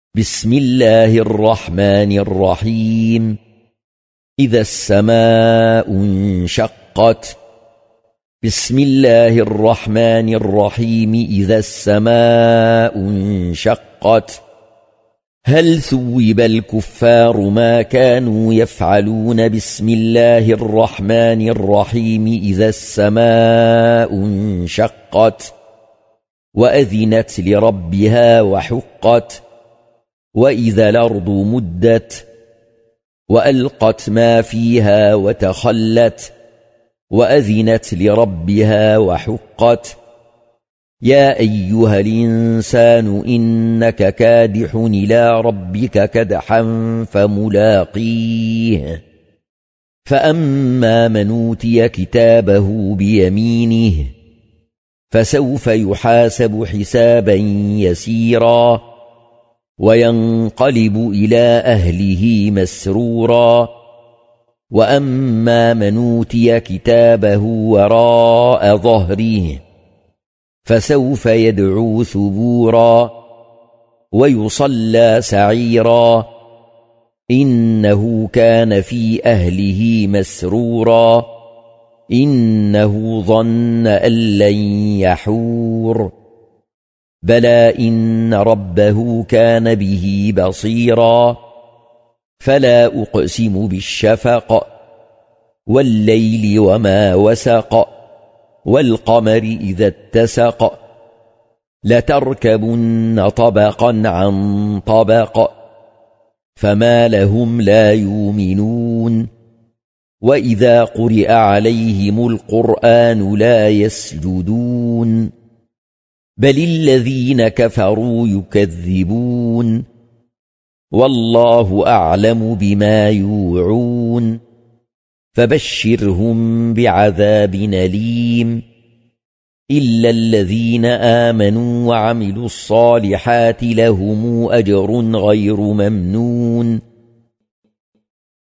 بسم الله الرحمن الرحيم إذا السماء انشقت بسم الله الرحمن الرحيم إذا السماء انشقت هل ثوب الكفار ما كانوا يفعلون بسم الله الرحمن الرحيم إذا السماء انشقت وأذنت لربها وحقت وإذا الأرض مدت وألقت ما فيها وتخلت وأذنت لربها وحقت يا أيها الإنسان إنك كادح إلى ربك كدحا فملاقيه فأما من أوتي كتابه بيمينه فسوف يحاسب حسابا يسيرا وينقلب إلى أهله مسرورا وأما من أوتي كتابه وراء ظهره فسوف يدعو ثبورا ويصلى سعيرا إنه كان في أهله مسرورا إنه ظن أن لن يحور بلى إن ربه كان به بصيرا فلا أقسم بالشفق والليل وما وسق والقمر إذا اتسق لتركبن طبقا عن طبق فما لهم لا يؤمنون وإذا قرئ عليهم القرآن لا يسجدون بل الذين كفروا يكذبون والله أعلم بما يوعون فبشرهم بعذاب أليم إلا الذين آمنوا وعملوا الصالحات لهم أجر غير ممنون